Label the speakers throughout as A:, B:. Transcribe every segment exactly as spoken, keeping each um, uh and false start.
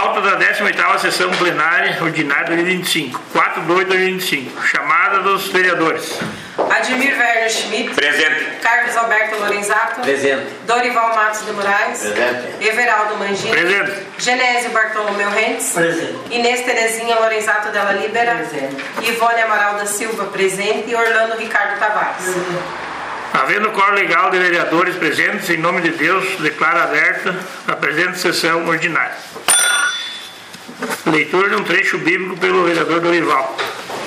A: Pauta da décima oitava sessão plenária ordinária de dois mil e vinte e cinco. quatro de dois de dois mil e vinte e cinco. Chamada dos vereadores.
B: Admir Werner Schmidt.
C: Presente.
B: Carlos Alberto Lorenzato.
C: Presente.
B: Dorival Matos de Moraes.
C: Presente.
B: Everaldo Mangini.
A: Presente.
B: Genésio Bartolomeu Rentes.
C: Presente.
B: Inês Terezinha Lorenzato della Libera.
C: Presente.
B: Ivone Amaral da Silva, presente. E Orlando Ricardo Tavares.
C: Presente.
A: Havendo quórum legal de vereadores presentes, em nome de Deus, declaro aberta a presente sessão ordinária. Leitura de um trecho bíblico pelo vereador Dorival.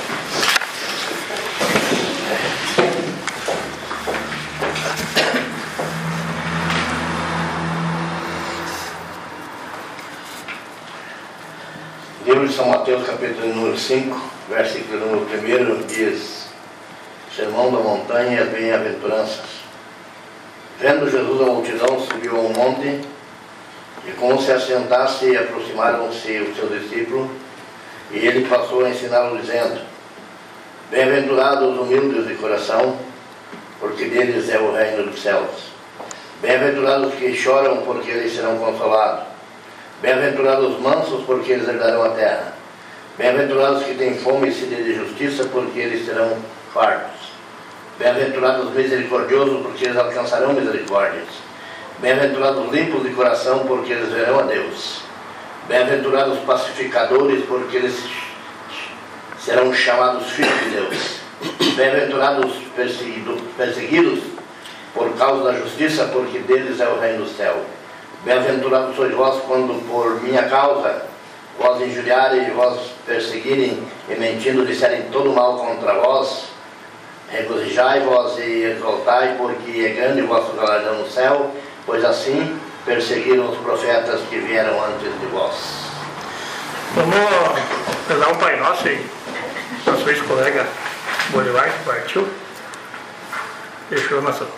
D: Livro de São Mateus, capítulo número cinco, versículo número um, diz: Sermão da montanha e as bem-aventuranças. Vendo Jesus a multidão, subiu a um monte, e como se assentasse, aproximaram-se os seus discípulos, e ele passou a ensiná-los, dizendo: Bem-aventurados os humildes de coração, porque deles é o reino dos céus. Bem-aventurados que choram, porque eles serão consolados. Bem-aventurados os mansos, porque eles herdarão a terra. Bem-aventurados que têm fome e sede de justiça, porque eles serão fartos. Bem-aventurados os misericordiosos, porque eles alcançarão misericórdias. Bem-aventurados os limpos de coração, porque eles verão a Deus. Bem-aventurados os pacificadores, porque eles serão chamados filhos de Deus. Bem-aventurados os perseguidos, perseguidos por causa da justiça, porque deles é o reino do céu. Bem-aventurados sois vós quando por minha causa vós injuriarem e vós perseguirem e mentindo disserem todo mal contra vós. Regozijai-vos e exaltai, porque é grande o vosso galardão no céu, pois assim perseguiram os profetas que vieram antes de vós.
A: Vamos rezar um Pai Nosso aí. Nosso ex-colega Bolivar, que partiu, deixou nossa.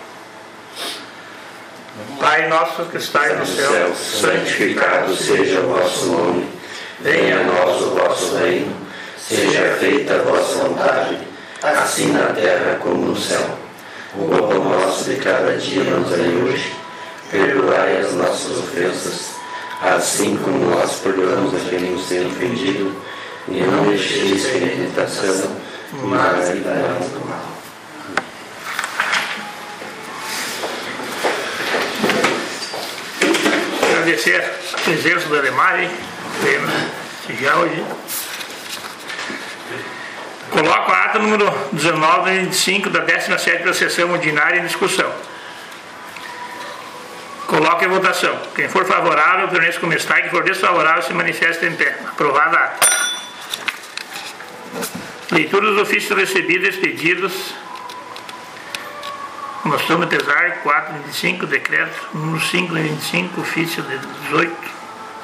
A: Pai nosso que estais no céu,
E: santificado seja o vosso nome. Venha a nós o vosso reino. Seja feita a vossa vontade, assim na terra como no céu. O pão nosso de cada dia nos dai hoje. Perdoai as nossas ofensas, assim como nós perdoamos a quem nos tem ofendido. E não deixeis cair em tentação, mas livrai-nos do mal.
A: Agradecer a presença do Ademar, hein? Já hoje. Coloco a ata número dezenove e vinte e cinco da décima sétima sessão ordinária em discussão. Coloque em votação. Quem for favorável, permaneça como está, e quem for desfavorável, se manifesta em pé. Aprovada a ata. Leitura dos ofícios recebidos e expedidos. Mostrando pesar quatro de vinte e cinco, decreto número cinco de vinte e cinco, ofício de dezoito.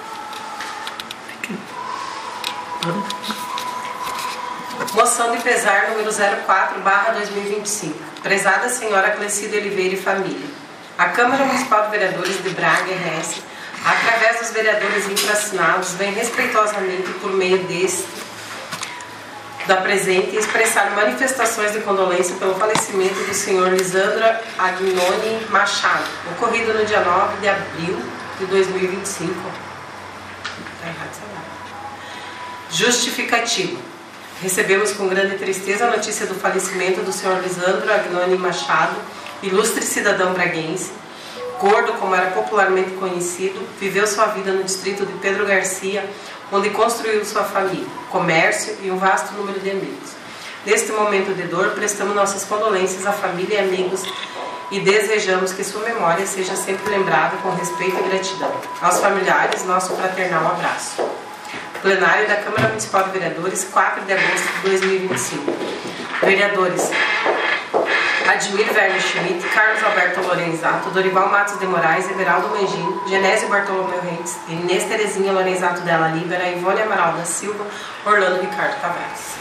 B: Moção de pesar número zero quatro barra dois mil e vinte e cinco. Prezada senhora Clecide Oliveira e família. A Câmara Municipal de Vereadores de Braga, R S, através dos vereadores infracinados, vem respeitosamente por meio deste da presente expressar manifestações de condolência pelo falecimento do senhor Lisandro Agnoni Machado, ocorrido no dia nove de abril de dois mil e vinte e cinco. Está errado, sei lá. Justificativo. Recebemos com grande tristeza a notícia do falecimento do senhor Lisandro Agnoni Machado, ilustre cidadão braguense, gordo como era popularmente conhecido, viveu sua vida no distrito de Pedro Garcia, onde construiu sua família, comércio e um vasto número de amigos. Neste momento de dor, prestamos nossas condolências à família e amigos e desejamos que sua memória seja sempre lembrada com respeito e gratidão. Aos familiares, nosso fraternal abraço. Plenário da Câmara Municipal de Vereadores, quatro de agosto de dois mil e vinte e cinco. Vereadores: Admir Werner Schmidt, Carlos Alberto Lorenzato, Dorival Matos de Moraes, Everaldo Mangini, Genésio Bartolomeu Rentes, Inês Terezinha Lorenzato della Libera, Ivone Amaral da Silva, Orlando Ricardo Tavares.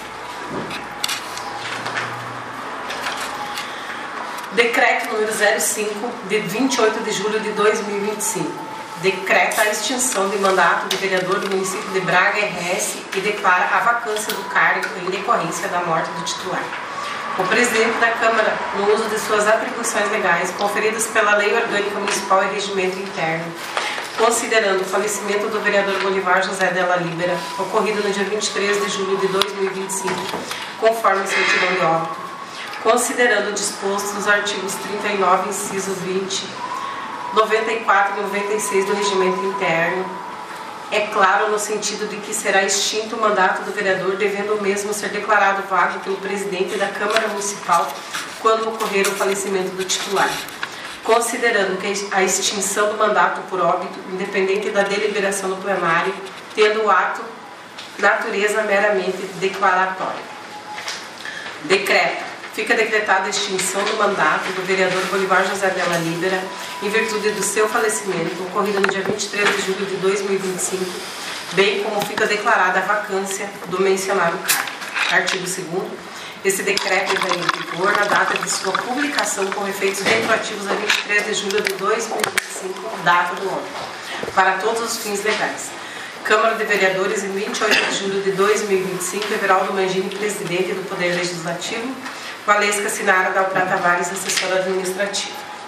B: Decreto número zero cinco, de vinte e oito de julho de dois mil e vinte e cinco. Decreta a extinção de mandato de vereador do município de Braga, R S, e declara a vacância do cargo em decorrência da morte do titular. O presidente da Câmara, no uso de suas atribuições legais conferidas pela Lei Orgânica Municipal e Regimento Interno, considerando o falecimento do vereador Bolivar José Della Libera, ocorrido no dia vinte e três de julho de dois mil e vinte e cinco, conforme certidão de óbito, considerando o disposto nos artigos trinta e nove, inciso vinte, noventa e quatro e noventa e seis do Regimento Interno, é claro no sentido de que será extinto o mandato do vereador, devendo o mesmo ser declarado vago pelo presidente da Câmara Municipal quando ocorrer o falecimento do titular, considerando que a extinção do mandato por óbito, independente da deliberação do plenário, tendo o ato natureza meramente declaratória. Decreta. Fica decretada a extinção do mandato do vereador Bolivar José Della Libera, em virtude do seu falecimento, ocorrido no dia vinte e três de julho de dois mil e vinte e cinco, bem como fica declarada a vacância do mencionado cargo. Artigo segundo. Esse decreto entra em vigor na data de sua publicação, com efeitos retroativos a vinte e três de julho de dois mil e vinte e cinco, data do ônibus, para todos os fins legais. Câmara de Vereadores, em vinte e oito de julho de dois mil e vinte e cinco, Everaldo Mangini, presidente do Poder Legislativo, Valesca Sinara Dalprá Tavares, assessora administrativa.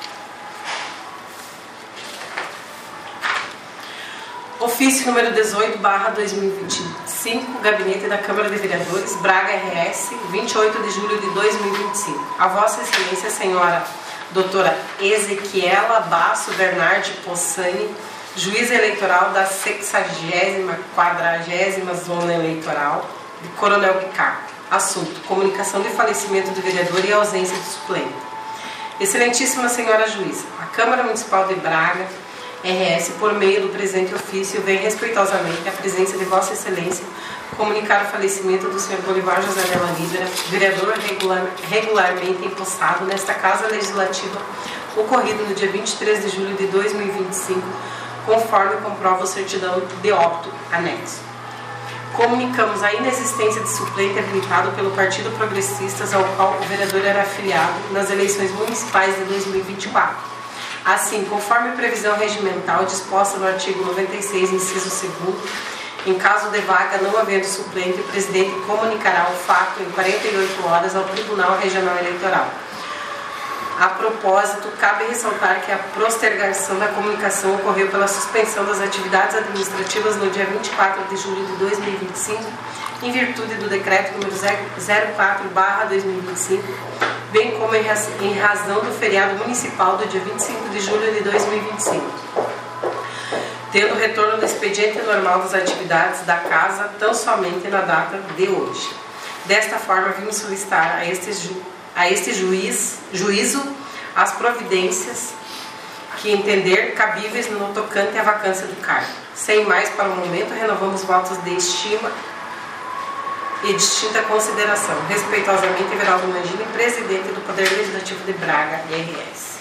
B: Ofício número dezoito, barra dois mil e vinte e cinco, Gabinete da Câmara de Vereadores, Braga R S, vinte e oito de julho de dois mil e vinte e cinco. A Vossa Excelência, Senhora Doutora Ezequiela Basso Bernardi Possani, Juíza Eleitoral da sexagésima quadragésima Zona Eleitoral de Coronel Picaco. Assunto: comunicação de falecimento do vereador e ausência do suplente. Excelentíssima Senhora Juíza, a Câmara Municipal de Braga, R S, por meio do presente ofício, vem respeitosamente à presença de Vossa Excelência comunicar o falecimento do senhor Bolivar José Della Libera, vereador regular, regularmente empossado nesta Casa Legislativa, ocorrido no dia vinte e três de julho de dois mil e vinte e cinco, conforme comprova o certidão de óbito anexo. Comunicamos a inexistência de suplente habilitado pelo Partido Progressistas, ao qual o vereador era afiliado nas eleições municipais de dois mil e vinte e quatro. Assim, conforme previsão regimental disposta no artigo noventa e seis, inciso segundo, em caso de vaga não havendo suplente, o presidente comunicará o fato em quarenta e oito horas ao Tribunal Regional Eleitoral. A propósito, cabe ressaltar que a postergação da comunicação ocorreu pela suspensão das atividades administrativas no dia vinte e quatro de julho de dois mil e vinte e cinco, em virtude do decreto número zero quatro barra dois mil e vinte e cinco, bem como em razão do feriado municipal do dia vinte e cinco de julho de dois mil e vinte e cinco, tendo retorno do expediente normal das atividades da Casa tão somente na data de hoje. Desta forma, vimos solicitar a este ju a este juiz, juízo as providências que entender cabíveis no tocante à vacância do cargo. Sem mais, para o momento, renovamos votos de estima e distinta consideração. Respeitosamente, Everaldo Mangini, presidente do Poder Legislativo de Braga, R S.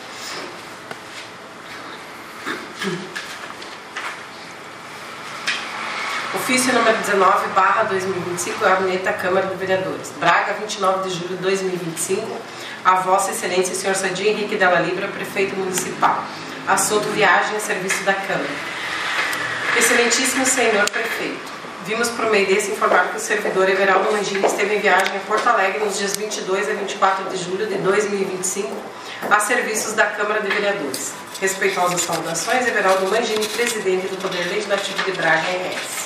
B: Ofício número dezenove, barra dois mil e vinte e cinco, Gabinete da Câmara de Vereadores. Braga, vinte e nove de julho de dois mil e vinte e cinco. A Vossa Excelência, senhor Sadir Henrique Della Libera, Prefeito Municipal. Assunto: viagem a serviço da Câmara. Excelentíssimo senhor Prefeito, vimos por meio desse informar que o servidor Everaldo Mangini esteve em viagem a Porto Alegre nos dias vinte e dois a vinte e quatro de julho de dois mil e vinte e cinco, a serviços da Câmara de Vereadores. Respeitosas saudações, Everaldo Mangini, presidente do Poder Legislativo de Braga, R S.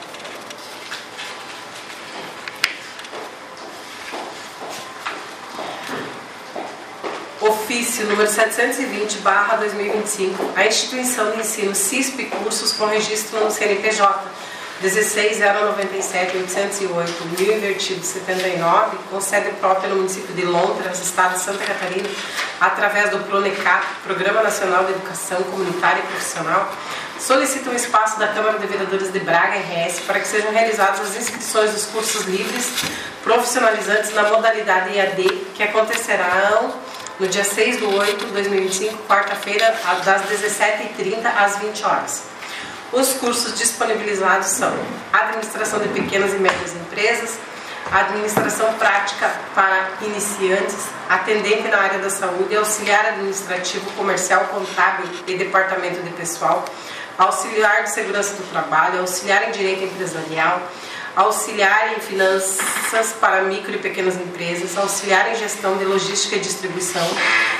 B: Ofício número setecentos e vinte, barra dois mil e vinte e cinco, a instituição de ensino C I S P Cursos com registro no C N P J dezesseis zero noventa e sete oitocentos e oito mil invertido setenta e nove, com sede própria no município de Londras, estado de Santa Catarina, através do PRONECAP, Programa Nacional de Educação Comunitária e Profissional, solicita um espaço da Câmara de Vereadores de Braga, R S, para que sejam realizadas as inscrições dos cursos livres profissionalizantes na modalidade E A D, que acontecerão no dia seis de oito de dois mil e vinte e cinco, quarta-feira, das dezessete e trinta às vinte horas. Os cursos disponibilizados são Administração de Pequenas e Médias Empresas, Administração Prática para Iniciantes, Atendente na área da Saúde, Auxiliar Administrativo, Comercial, Contábil e Departamento de Pessoal, Auxiliar de Segurança do Trabalho, Auxiliar em Direito Empresarial, Auxiliar em Finanças para Micro e Pequenas Empresas, Auxiliar em Gestão de Logística e Distribuição,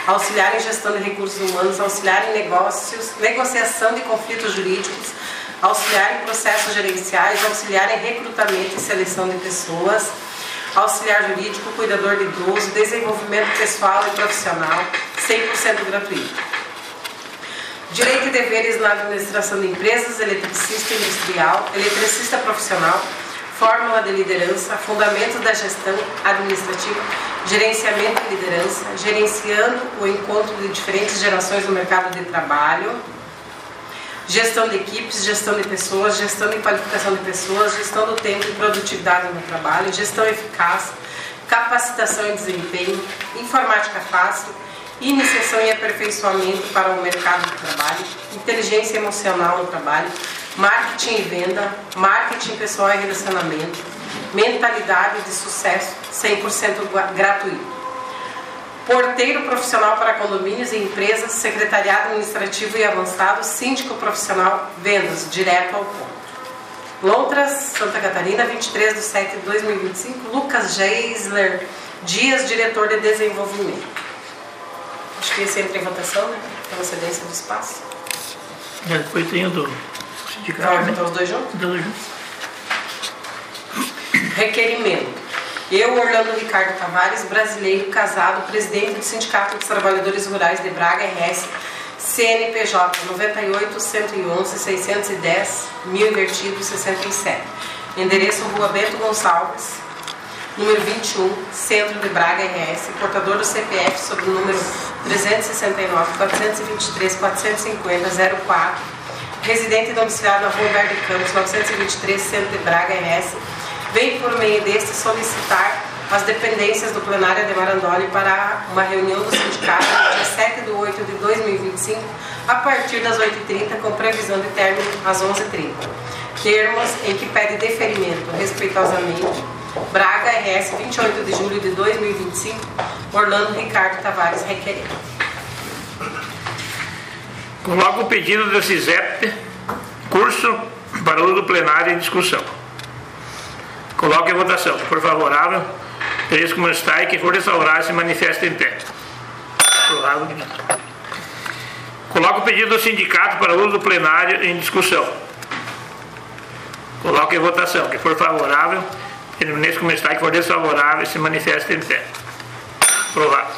B: auxiliar em gestão de recursos humanos, auxiliar em negócios, negociação de conflitos jurídicos, auxiliar em processos gerenciais, auxiliar em recrutamento e seleção de pessoas, auxiliar jurídico, cuidador de idoso, desenvolvimento pessoal e profissional, cem por cento gratuito. Direito e deveres na administração de empresas, eletricista industrial, eletricista profissional, fórmula de liderança, fundamentos da gestão administrativa, gerenciamento de liderança, gerenciando o encontro de diferentes gerações no mercado de trabalho, gestão de equipes, gestão de pessoas, gestão de qualificação de pessoas, gestão do tempo e produtividade no trabalho, gestão eficaz, capacitação e desempenho, informática fácil, iniciação e aperfeiçoamento para o mercado de trabalho, inteligência emocional no trabalho, marketing e venda, marketing pessoal e relacionamento, mentalidade de sucesso, cem por cento gratuito. Porteiro profissional para condomínios e empresas, secretariado administrativo e avançado, síndico profissional, vendas, direto ao ponto. Lontras, Santa Catarina, vinte e três de setembro de dois mil e vinte e cinco, Lucas Geisler Dias, diretor de desenvolvimento. Acho que esse entra em votação, né? Pela cedência do espaço.
A: É, depois tem o do sindicato.
B: Vai votar os dois juntos?
A: Os dois juntos.
B: Requerimento. Eu, Orlando Ricardo Tavares, brasileiro, casado, presidente do Sindicato dos Trabalhadores Rurais de Braga, R S, C N P J noventa e oito, cento e onze, seiscentos e dez, mil invertido, sessenta e sete. Endereço Rua Bento Gonçalves, número vinte e um, Centro de Braga, R S, portador do C P F sob o número trezentos e sessenta e nove, quatrocentos e vinte e três, quatrocentos e cinquenta, zero quatro, residente domiciliado na Rua Humberto de Campos, novecentos e vinte e três, Centro de Braga, R S, vem por meio deste solicitar as dependências do plenário de Marandoli para uma reunião do sindicato no dia sete de oito de dois mil e vinte e cinco, a partir das oito e trinta, com previsão de término às onze e trinta. Termos em que pede deferimento, respeitosamente, Braga, R S, vinte e oito de julho de dois mil e vinte e cinco, Orlando Ricardo Tavares, requerente.
A: Coloco o pedido da CISEP, curso para uso plenário em discussão. Coloque em votação. Se for favorável, três como está e que for desfavorável se manifesta em pé. Aprovado. Coloco o pedido do sindicato para uso plenário em discussão. Coloque em votação. Que for favorável, permaneça como está e que for desfavorável se manifesta em pé. Aprovado.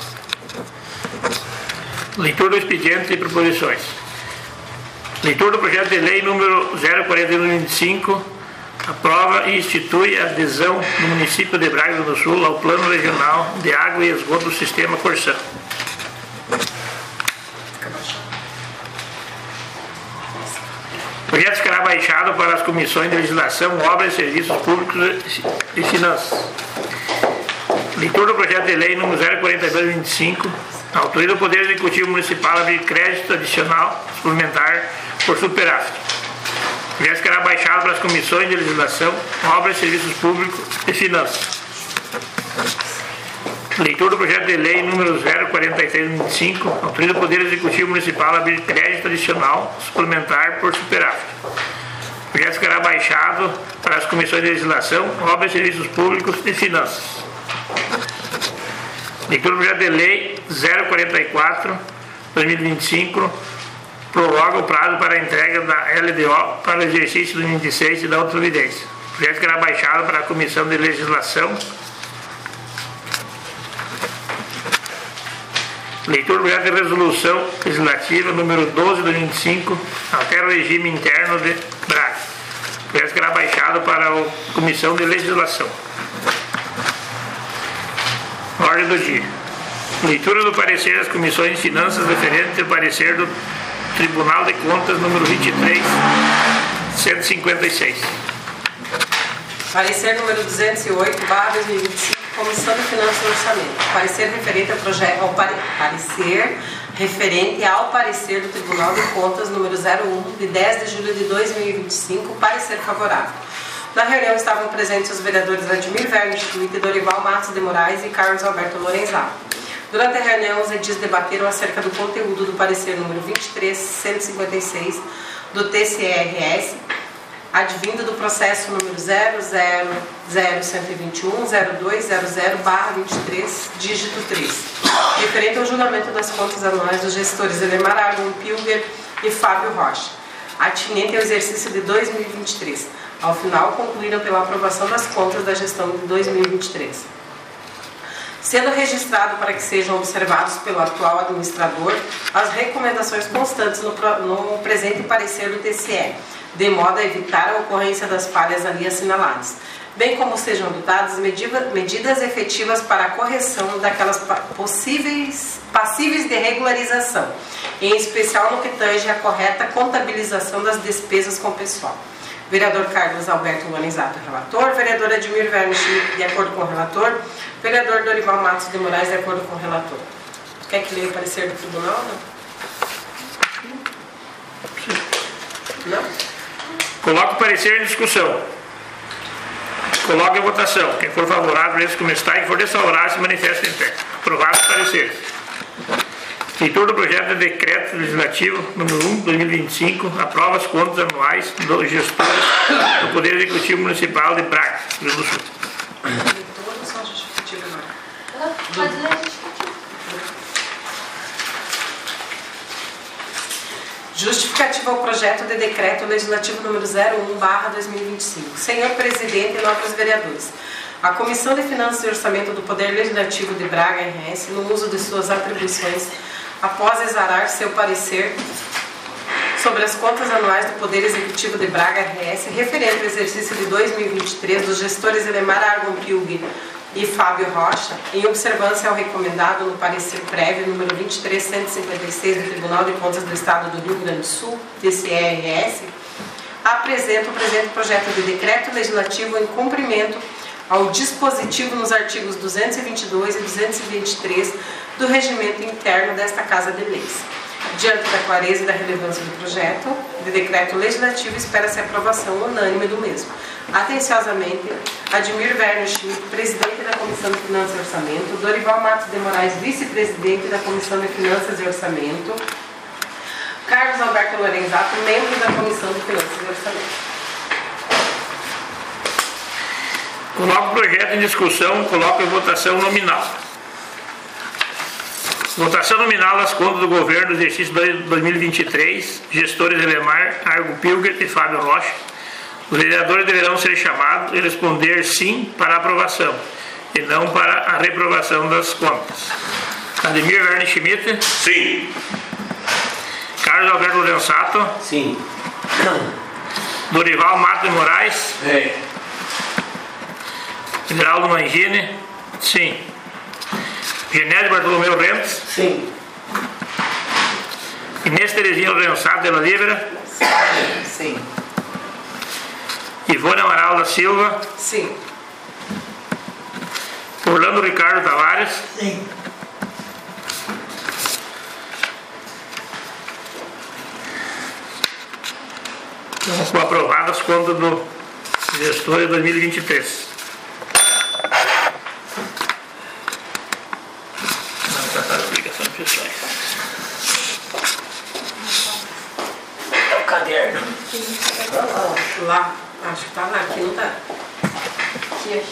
A: Leitura do expediente e proposições. Leitura do projeto de lei número zero quarenta e um vinte e cinco. Aprova e institui a adesão do município de Braga do Sul ao Plano Regional de Água e Esgoto do Sistema Corsã. O projeto ficará baixado para as comissões de legislação, obras, serviços públicos e finanças. Leitura do projeto de lei número zero quarenta e dois vinte e cinco. Autoriza o Poder Executivo Municipal a abrir crédito adicional suplementar por superávit. O projeto ficará baixado para as comissões de legislação, obras, serviços públicos e finanças. Leitura do projeto de lei número zero quarenta e três vinte e cinco. Autoriza o Poder Executivo Municipal a abrir crédito adicional suplementar por superávit. O projeto ficará baixado para as comissões de legislação, obras, serviços públicos e finanças. Leitura do projeto de lei zero quarenta e quatro dois mil e vinte e cinco. Prorroga o prazo para a entrega da L D O para o exercício do vinte e seis e da outra providência. O projeto será baixado para a Comissão de Legislação. Leitura do projeto de resolução legislativa número doze de vinte e cinco, altera o regime interno de Braga. O projeto será baixado para a Comissão de Legislação. Ordem do dia. Leitura do parecer das comissões de finanças referente ao parecer do Tribunal de Contas número vinte e três, cento e cinquenta e seis.
B: Parecer número duzentos e oito, barra dois mil e vinte e cinco, Comissão de Finanças e Orçamento. Parecer referente ao projeto, ao pare, parecer referente ao parecer do Tribunal de Contas número zero um, de dez de julho de dois mil e vinte e cinco, parecer favorável. Na reunião estavam presentes os vereadores Vladimir Verne Schmidt, Dorival Matos de Moraes e Carlos Alberto Lorenzal. Durante a reunião, os edis debateram acerca do conteúdo do parecer número vinte e três, cento e cinquenta e seis do T C R S advindo do processo número zero zero zero cento e vinte e um zero dois zero zero barra vinte e três, dígito três, referente ao julgamento das contas anuais dos gestores Elemar Argon Pilger e Fábio Rocha, atinente ao exercício de dois mil e vinte e três. Ao final, concluíram pela aprovação das contas da gestão de dois mil e vinte e três. Sendo registrado para que sejam observados pelo atual administrador as recomendações constantes no, no presente parecer do T C E, de modo a evitar a ocorrência das falhas ali assinaladas, bem como sejam adotadas medidas, medidas efetivas para a correção daquelas possíveis, passíveis de regularização, em especial no que tange à correta contabilização das despesas com o pessoal. Vereador Carlos Alberto Guanizato, relator. Vereador Admir Werner Schmidt, de acordo com o relator. Vereador Dorival Matos de Moraes, de acordo com o relator. Quer que leia o parecer do tribunal? Não? Não?
A: Coloco o parecer em discussão. Coloco em votação. Quem for favorável, lê-se como está. E quem for desfavorável, se manifesta em pé. Aprovado o parecer. Leitura do projeto de decreto legislativo número um, dois mil e vinte e cinco, aprova as contas anuais dos gestores do Poder Executivo Municipal de Braga, Rio Grande do Sul.
B: Leitura ou só justificativa agora?
C: Pode ler justificativa.
B: Justificativa ao projeto de decreto legislativo número zero um barra dois mil e vinte e cinco. Senhor Presidente e nobres vereadores, a Comissão de Finanças e Orçamento do Poder Legislativo de Braga R S, no uso de suas atribuições, após exarar seu parecer sobre as contas anuais do Poder Executivo de Braga R S, referente ao exercício de dois mil e vinte e três dos gestores Elemar Argon Pilger e Fábio Rocha, em observância ao recomendado no parecer prévio número vinte e três cento e cinquenta e seis do Tribunal de Contas do Estado do Rio Grande do Sul, T C E R S, apresenta o presente projeto de decreto legislativo em cumprimento ao dispositivo nos artigos duzentos e vinte e dois e duzentos e vinte e três do regimento interno desta Casa de Leis. Diante da clareza e da relevância do projeto de decreto legislativo, espera-se a aprovação unânime do mesmo. Atenciosamente, Admir Werner Schmidt, presidente da Comissão de Finanças e Orçamento, Dorival Matos de Moraes, vice-presidente da Comissão de Finanças e Orçamento, Carlos Alberto Lorenzato, membro da Comissão de Finanças e Orçamento.
A: Coloco o projeto em discussão, coloco em votação nominal. Votação nominal das contas do governo do exercício dois mil e vinte e três, gestores Elemar, Argo Pilger e Fábio Rocha. Os vereadores deverão ser chamados e responder sim para a aprovação, e não para a reprovação das contas. Ademir Werner Schmidt?
E: Sim.
A: Carlos Alberto Lorenzato?
E: Sim.
A: Dorival Matos de Moraes?
E: Sim.
A: Geraldo Mangini? Sim. Genésio Bartolomeu Rentes?
E: Sim.
A: Inês Terezinha Lorenzato de la Libera?
B: Sim.
A: Ivone Amaral da Silva?
B: Sim.
A: Orlando Ricardo Tavares?
C: Sim.
A: Então, aprovadas as contas do gestor de dois mil e vinte e três.
C: É o caderno.
B: Lá, acho que tá lá, aqui não tá.
C: Aqui,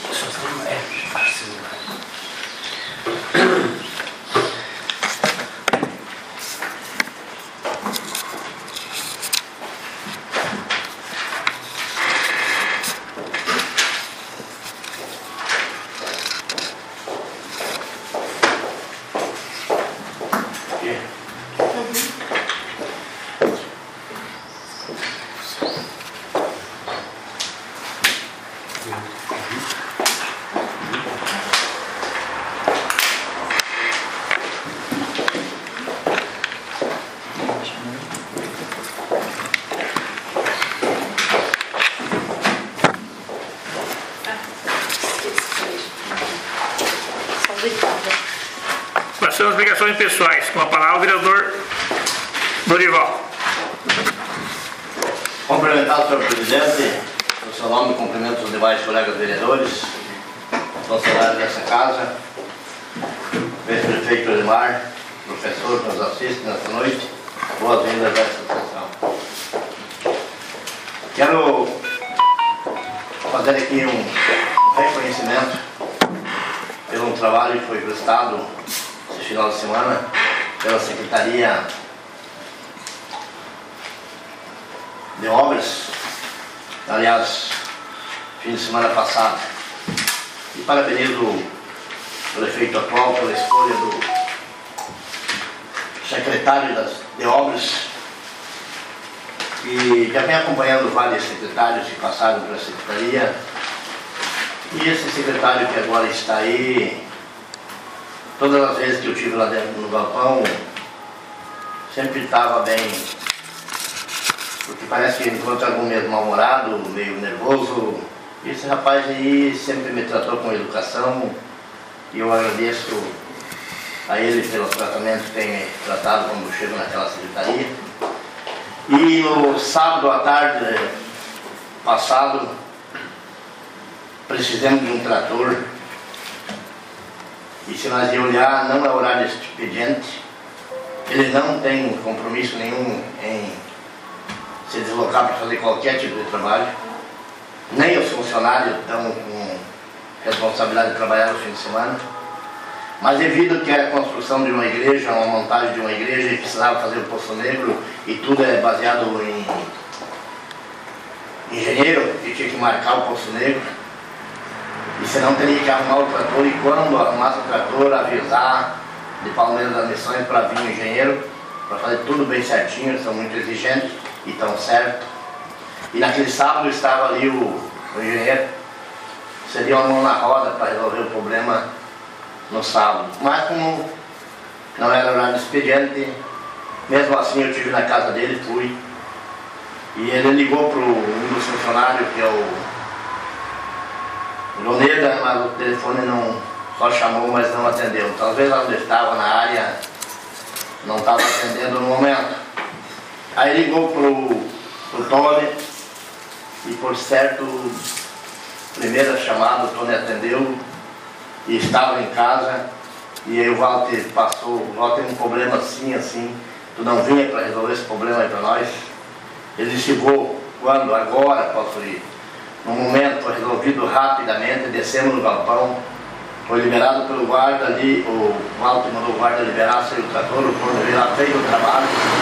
A: Passando as obrigações pessoais. Com a palavra o vereador Dorival.
D: Cumprimentar o senhor presidente, no seu nome cumprimento os demais colegas vereadores, funcionários dessa casa, ex-prefeito Elemar, professor que nos assiste nesta noite, boas-vindas a esta sessão. Quero fazer aqui um reconhecimento pelo trabalho que foi prestado esse final de semana pela Secretaria de Obras, aliás, fim de semana passado. E parabenizo o prefeito atual pela escolha do secretário das, de Obras, que já vem acompanhando vários secretários que passaram pela Secretaria. E esse secretário que agora está aí, todas as vezes que eu estive lá dentro no galpão, sempre estava bem, porque parece que encontra algum meio mal-humorado, meio nervoso. Esse rapaz aí sempre me tratou com educação e eu agradeço a ele pelo tratamento que tem me tratado quando chego naquela secretaria. E no sábado à tarde passado, precisamos de um trator, e se nós de olhar, não é horário expediente, ele não tem compromisso nenhum em se deslocar para fazer qualquer tipo de trabalho, nem os funcionários estão com responsabilidade de trabalhar no fim de semana, mas devido que era a construção de uma igreja, uma montagem de uma igreja, e precisava fazer o Poço Negro, e tudo é baseado em engenheiro, que tinha que marcar o Poço Negro, e senão teria que arrumar o trator, e quando arrumasse o trator, avisar de Palmeiras das Missões para vir o engenheiro, para fazer tudo bem certinho. Eles são muito exigentes e estão certo. E naquele sábado estava ali o, o engenheiro, seria uma mão na roda para resolver o problema no sábado. Mas como não era horário de expediente, mesmo assim eu estive na casa dele, fui, e ele ligou para um dos funcionários, que é o Loneda, mas o telefone não, só chamou, mas não atendeu. Talvez onde estava na área não estava atendendo no momento. Aí ligou para o Tony, e por certo, primeira chamada, o Tony atendeu e estava em casa. E aí o Walter passou: o Walter tem um problema assim, assim, tu não vinha para resolver esse problema aí para nós? Ele disse: vou. Quando? Agora posso ir. No momento foi resolvido rapidamente, descemos no galpão, foi liberado pelo guarda ali, o Walter mandou o guarda liberar, saiu o trator, o Tony veio lá, fez o trabalho.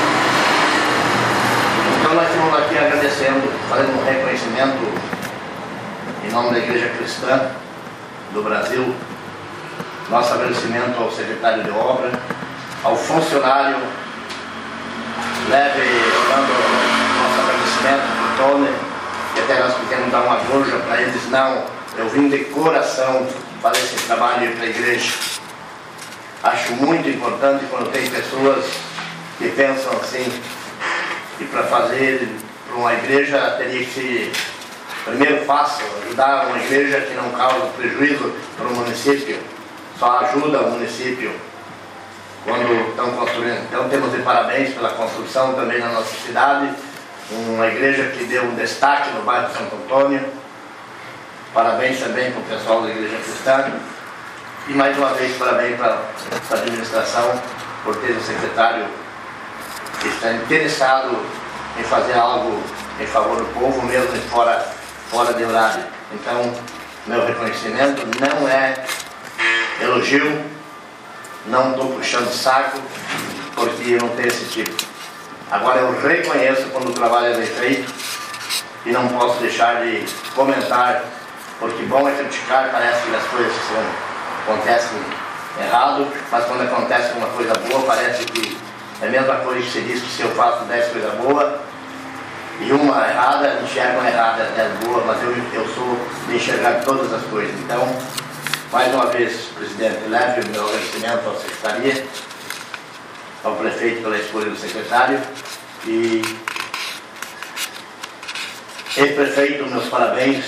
D: Então nós estamos aqui agradecendo, fazendo um reconhecimento em nome da Igreja Cristã do Brasil, nosso agradecimento ao secretário de obra, ao funcionário, leve dando nosso agradecimento para o Tony, que até nós queremos dar uma gorja para eles. Não, eu vim de coração fazer esse trabalho para a igreja. Acho muito importante quando tem pessoas que pensam assim, e para fazer para uma igreja teria que ser, primeiro faça, ajudar uma igreja que não causa prejuízo para o município, só ajuda o município quando estão construindo. Então temos de parabéns pela construção também na nossa cidade, uma igreja que deu um destaque no bairro Santo Antônio. Parabéns também para o pessoal da Igreja Cristã. E mais uma vez, parabéns para a administração por ter um secretário que está interessado em fazer algo em favor do povo, mesmo fora, fora de horário. Então, meu reconhecimento não é elogio, não estou puxando saco, porque eu não tenho esse tipo. Agora eu reconheço quando o trabalho é bem feito e não posso deixar de comentar, porque bom é criticar, parece que as coisas são, acontecem errado, mas quando acontece uma coisa boa, parece que é a mesma coisa que se diz que se eu faço dez coisas boas e uma errada, enxergam errada as dez boas, mas eu, eu sou de enxergar todas as coisas. Então, mais uma vez, presidente, leve o meu agradecimento à secretaria, ao prefeito pela escolha do secretário, e ex-prefeito, meus parabéns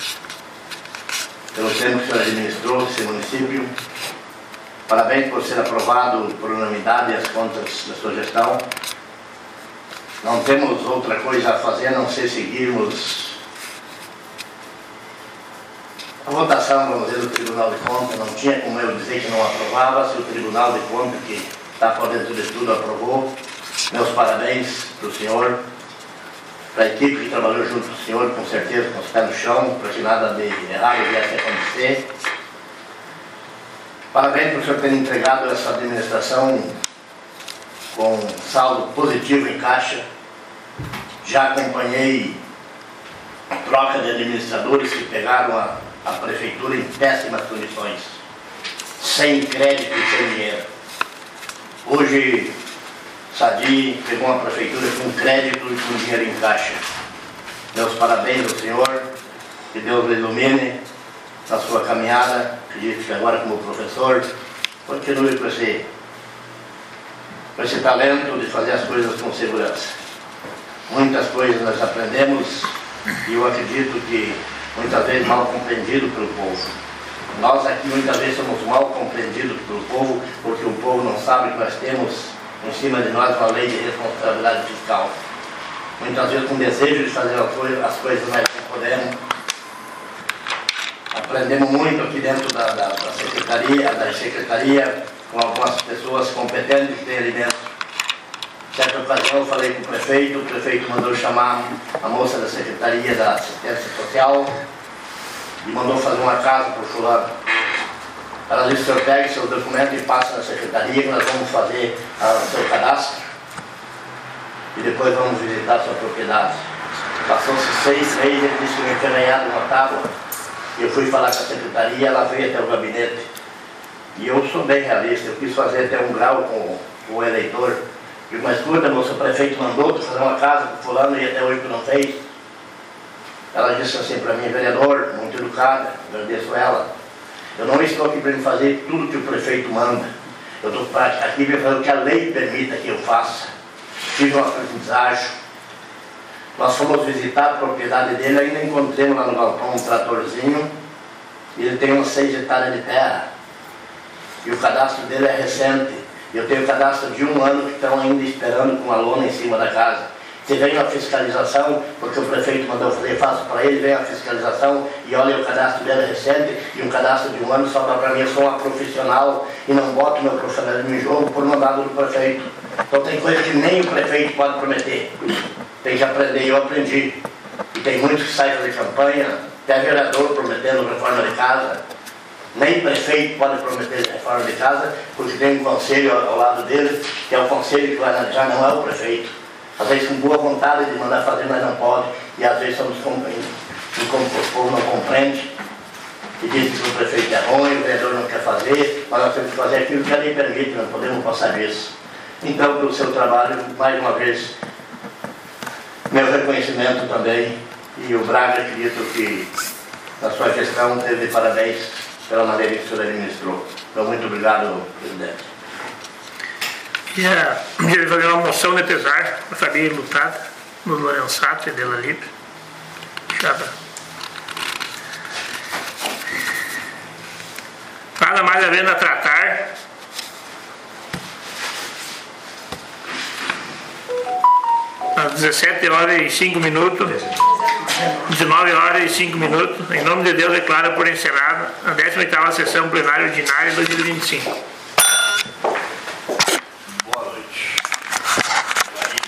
D: pelo tempo que o senhor administrou esse município. Parabéns por ser aprovado por unanimidade as contas da sua gestão. Não temos outra coisa a fazer a não ser seguirmos a votação, vamos dizer, do Tribunal de Contas. Não tinha como eu dizer que não aprovava, se o Tribunal de Contas, que está por dentro de tudo, aprovou. Meus parabéns para o senhor. para a equipe que trabalhou junto com o senhor, com certeza, com os pés no chão, para que nada de errado viesse a acontecer. Parabéns por o senhor ter entregado essa administração com saldo positivo em caixa. Já acompanhei troca de administradores que pegaram a, a prefeitura em péssimas condições, sem crédito e sem dinheiro. Hoje, Sadi pegou uma prefeitura com crédito e com dinheiro em caixa. Meus parabéns ao senhor, que Deus o ilumine na sua caminhada. Acredito que agora, como professor, continue com esse, com esse talento de fazer as coisas com segurança. Muitas coisas nós aprendemos e eu acredito que muitas vezes mal compreendido pelo povo. Nós aqui muitas vezes somos mal compreendidos pelo povo porque o povo não sabe que nós temos em cima de nós uma lei de responsabilidade fiscal. Muitas vezes com desejo de fazer as coisas, as coisas nós não podemos. Aprendemos muito aqui dentro da, da, da secretaria, da secretaria, com algumas pessoas competentes que têm ali dentro. Certa ocasião eu falei com o prefeito, o prefeito mandou chamar a moça da Secretaria da Assistência Social e mandou fazer uma casa para o fulano. Ela disse: o senhor pega seus documentos e passa na secretaria que nós vamos fazer o seu cadastro e depois vamos visitar a sua propriedade. Passou-se seis meses, ele disse que me tinha ganhado uma tábua. Eu fui falar com a secretaria, ela veio até o gabinete. E eu sou bem realista, eu quis fazer até um grau com, com o eleitor. E uma escuta, moça, o prefeito mandou tu fazer uma casa para o fulano e até hoje tu não fez. Ela disse assim para mim: vereador, muito educada, agradeço ela. Eu não estou aqui para fazer tudo que o prefeito manda. Eu estou aqui para fazer o que a lei permita que eu faça. Tive uma aprendizagem. Nós fomos visitar a propriedade dele, ainda encontramos lá no galpão um tratorzinho. Ele tem umas seis hectares de terra. E o cadastro dele é recente. Eu tenho cadastro de um ano que estão ainda esperando com uma lona em cima da casa. Se vem a fiscalização, porque o prefeito mandou fazer, faço para ele, vem a fiscalização e olha, o cadastro dele é recente e um cadastro de um ano sobra para mim. Eu sou uma profissional e não boto meu profissionalismo em jogo por mandado do prefeito. Então tem coisa que nem o prefeito pode prometer. Tem que aprender, e eu aprendi. E tem muitos que saem fazer campanha, até vereador prometendo reforma de casa. Nem prefeito pode prometer reforma de casa, porque tem um conselho ao lado dele, que é o conselho que vai analisar, não é o prefeito. Às vezes com boa vontade de mandar fazer, mas não pode. E às vezes somos compreensíveis, e como o povo não compreende, e diz que o prefeito é ruim, o vereador não quer fazer, mas nós temos que fazer aquilo que a lei permite, não podemos passar disso. Então, pelo seu trabalho, mais uma vez, meu reconhecimento também. E o Braga, acredito que na sua gestão teve parabéns pela maneira que o senhor administrou. Então, muito obrigado, presidente.
A: Queria fazer uma moção de pesar da família lutada no Lorenzato e Dela Libre. Nada mais havendo a tratar, às dezessete horas e cinco minutos, dezenove horas e cinco minutos, em nome de Deus, declaro por encerrada a décima oitava sessão plenária ordinária de dois mil e vinte e cinco.